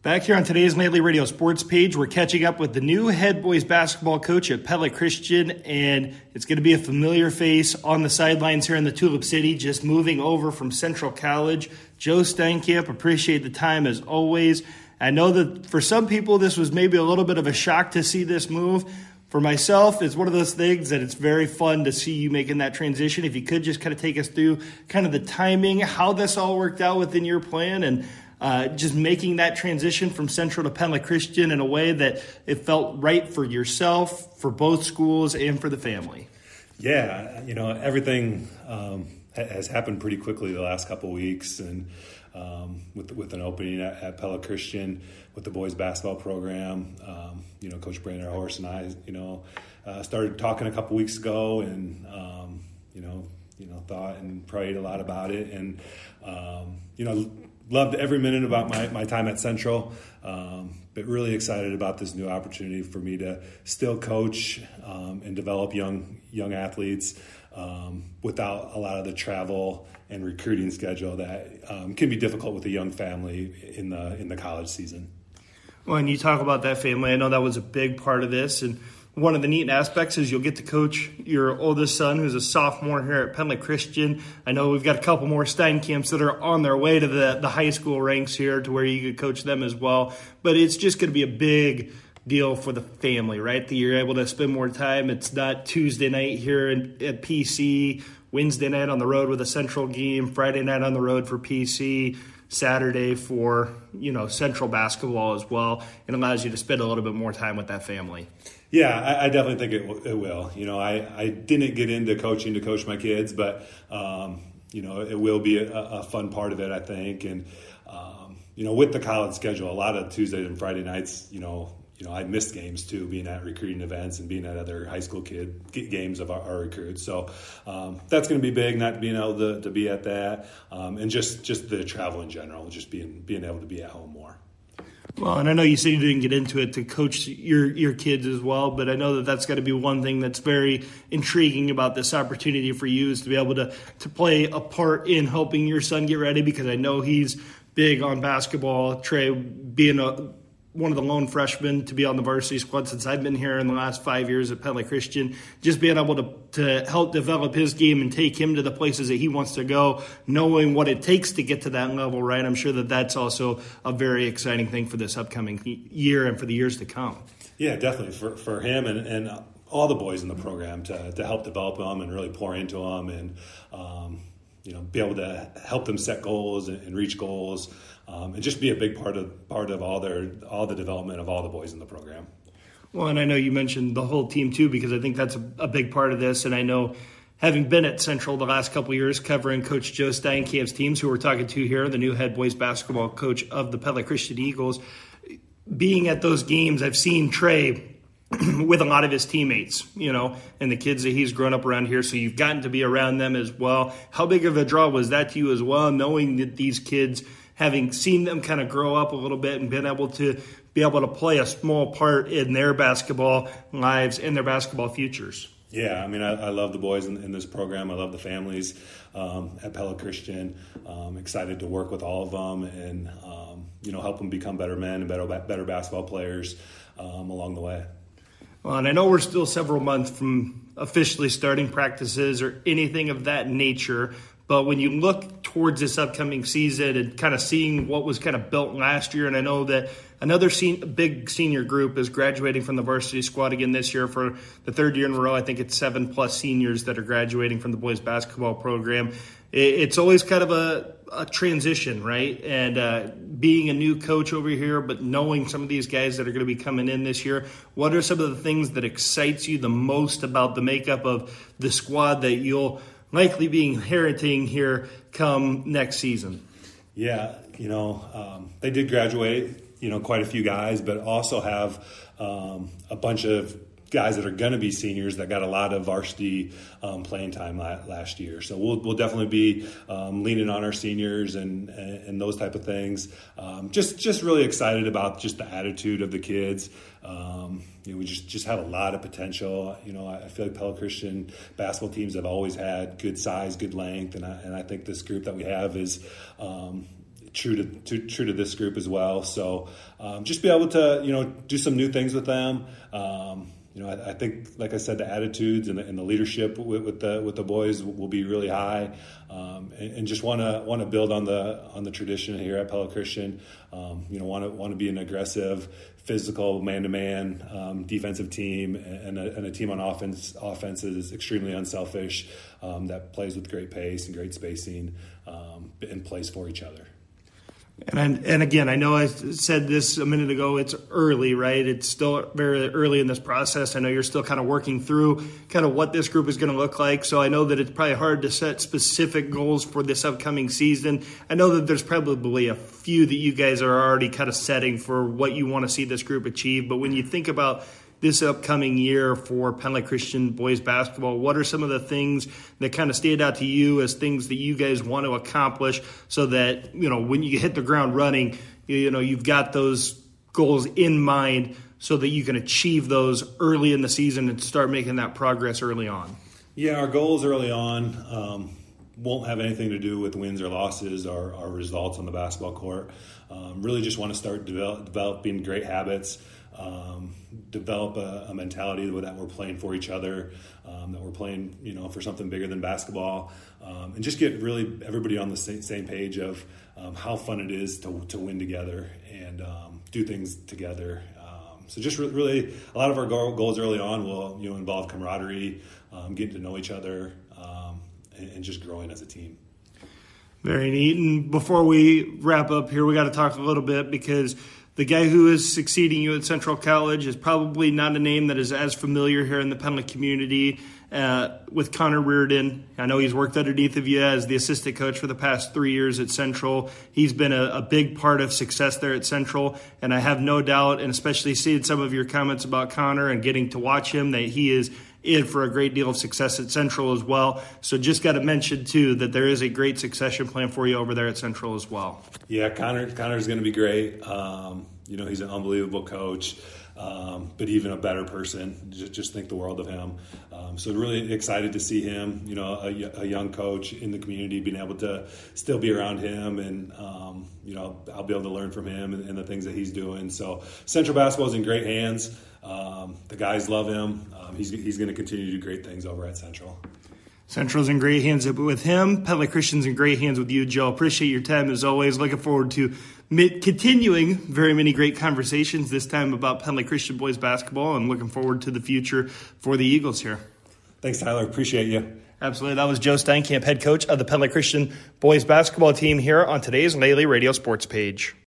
Back here on today's Nightly Radio Sports page, we're catching up with the new head boys basketball coach at Pella Christian, and it's going to be a familiar face on the sidelines here in the Tulip City, just moving over from Central College. Joe Steinkamp, appreciate the time as always. I know that for some people this was maybe a little bit of a shock to see this move. For myself, it's one of those things that it's very fun to see you making that transition. If you could just kind of take us through kind of the timing, how this all worked out within your plan, and just making that transition from Central to Pella Christian in a way that it felt right for yourself, for both schools, and for the family. Yeah, everything has happened pretty quickly the last couple of weeks, and with an opening at Pella Christian, with the boys basketball program, Coach Brandon Horst and I, started talking a couple weeks ago, and thought and prayed a lot about it, and loved every minute about my time at Central, but really excited about this new opportunity for me to still coach and develop young athletes without a lot of the travel and recruiting schedule that can be difficult with a young family in the college season. Well, and you talk about that family. I know that was a big part of this, and one of the neat aspects is you'll get to coach your oldest son, who's a sophomore here at Pella Christian. I know we've got a couple more Steinkamps that are on their way to the high school ranks here to where you could coach them as well. But it's just going to be a big deal for the family, right? That you're able to spend more time. It's not Tuesday night here at PC, Wednesday night on the road with a Central game, Friday night on the road for PC, Saturday for, Central basketball as well. It allows you to spend a little bit more time with that family. Yeah, I definitely think it will. I didn't get into coaching to coach my kids, but, it will be a fun part of it, I think. And, with the college schedule, a lot of Tuesdays and Friday nights, I missed games too, being at recruiting events and being at other high school games of our recruits. So that's going to be big, not being able to be at that, and just the travel in general, just being able to be at home more. Well, and I know you said you didn't get into it to coach your kids as well, but I know that that's got to be one thing that's very intriguing about this opportunity for you, is to be able to play a part in helping your son get ready, because I know he's big on basketball. Trey, being one of the lone freshmen to be on the varsity squad since I've been here in the last 5 years at Pella Christian, just being able to help develop his game and take him to the places that he wants to go, knowing what it takes to get to that level, right? I'm sure that that's also a very exciting thing for this upcoming year and for the years to come. Yeah, definitely for him and all the boys in the program to help develop them and really pour into them, and be able to help them set goals and reach goals, and just be a big part of all the development of all the boys in the program. Well, and I know you mentioned the whole team too, because I think that's a big part of this. And I know, having been at Central the last couple of years covering Coach Joe Steinkamp's teams, who we're talking to here, the new head boys basketball coach of the Pella Christian Eagles, being at those games, I've seen Trey with a lot of his teammates, and the kids that he's grown up around here. So you've gotten to be around them as well. How big of a draw was that to you as well, knowing that these kids, having seen them kind of grow up a little bit and been able to play a small part in their basketball lives and their basketball futures? Yeah, I love the boys in this program. I love the families at Pella Christian. Excited to work with all of them and, help them become better men and better basketball players along the way. Well, and I know we're still several months from officially starting practices or anything of that nature, but when you look towards this upcoming season and kind of seeing what was kind of built last year, and I know that another big senior group is graduating from the varsity squad again this year for the third year in a row. I think it's 7+ seniors that are graduating from the boys basketball program. It's always kind of a transition, right? And being a new coach over here, but knowing some of these guys that are going to be coming in this year, what are some of the things that excites you the most about the makeup of the squad that you'll likely be inheriting here come next season? Yeah, they did graduate, quite a few guys, but also have a bunch of guys that are going to be seniors that got a lot of varsity playing time last year. So we'll definitely be leaning on our seniors and those type of things. Just really excited about just the attitude of the kids. We just have a lot of potential. I feel like Pella Christian basketball teams have always had good size, good length, and I think this group that we have is true to this group as well. So just be able to do some new things with them. I think, like I said, the attitudes and the leadership with the boys will be really high, and just want to build on the tradition here at Pella Christian. Want to be an aggressive, physical, man-to-man defensive team, and a team on offense is extremely unselfish, that plays with great pace and great spacing, and plays for each other. And again, I know I said this a minute ago, it's early, right? It's still very early in this process. I know you're still kind of working through kind of what this group is going to look like. So I know that it's probably hard to set specific goals for this upcoming season. I know that there's probably a few that you guys are already kind of setting for what you want to see this group achieve. But when you think about this upcoming year for Pella Christian boys basketball, what are some of the things that kind of stand out to you as things that you guys want to accomplish so that, when you hit the ground running, you've got those goals in mind so that you can achieve those early in the season and start making that progress early on? Yeah, our goals early on won't have anything to do with wins or losses or our results on the basketball court. Really just want to start developing great habits, develop a mentality that we're playing for each other, that we're playing, for something bigger than basketball, and just get really everybody on the same page of how fun it is to win together and do things together. So just really a lot of our goals early on will involve camaraderie, getting to know each other, and just growing as a team. Very neat. And before we wrap up here, we got to talk a little bit because the guy who is succeeding you at Central College is probably not a name that is as familiar here in the Pella community with Connor Reardon. I know he's worked underneath of you as the assistant coach for the past 3 years at Central. He's been a big part of success there at Central, and I have no doubt, and especially seeing some of your comments about Connor and getting to watch him, that he is in for a great deal of success at Central as well. So just got to mention, too, that there is a great succession plan for you over there at Central as well. Yeah, Connor's going to be great. He's an unbelievable coach, but even a better person. Just think the world of him. So really excited to see him, a young coach in the community, being able to still be around him, and I'll be able to learn from him and the things that he's doing. So Central basketball is in great hands. The guys love him. He's going to continue to do great things over at Central. Central's in great hands with him. Pella Christian's in great hands with you, Joe. Appreciate your time as always. Looking forward to continuing very many great conversations, this time about Pella Christian boys basketball, and looking forward to the future for the Eagles here. Thanks, Tyler. Appreciate you. Absolutely. That was Joe Steinkamp, head coach of the Pella Christian boys basketball team here on today's Lely Radio Sports page.